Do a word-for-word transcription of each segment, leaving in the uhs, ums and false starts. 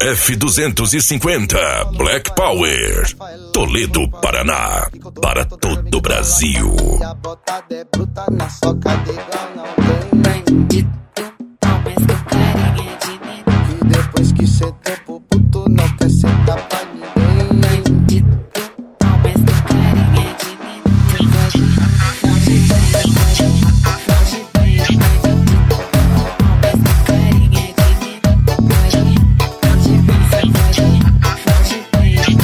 F duzentos e cinquenta Black Power, Toledo, Paraná, para todo o Brasil. A botada é bruta na soca de igual não tem. Mas com carinha de menino. E depois que cê deu pro puto, não quer sentar pra ninguém. Mas com carinha de menino. Foge, foge, foge, foge, foge, mas com carinha de menino. Foge, foge, foge, foge, foge,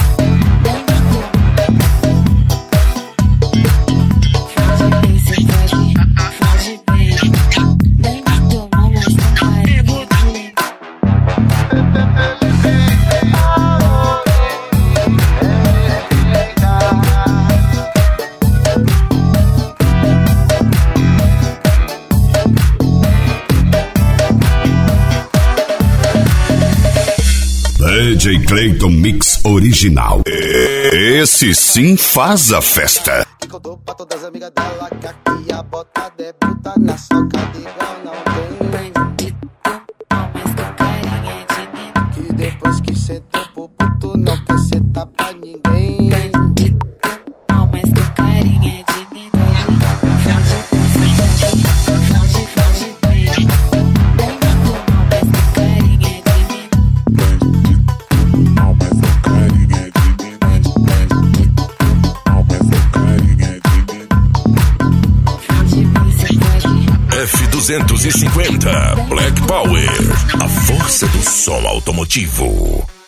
D J Clayton Mix Original. Esse sim faz a festa. Contou pra todas as amigas dela que aqui a botada é bruta na soca de igual não tem. Mas com carinha de menino. Que depois que cê deu pro puto, não quer sentar pra ninguém. Mas com carinha de menino. F duzentos e cinquenta Black Power, a força do som automotivo.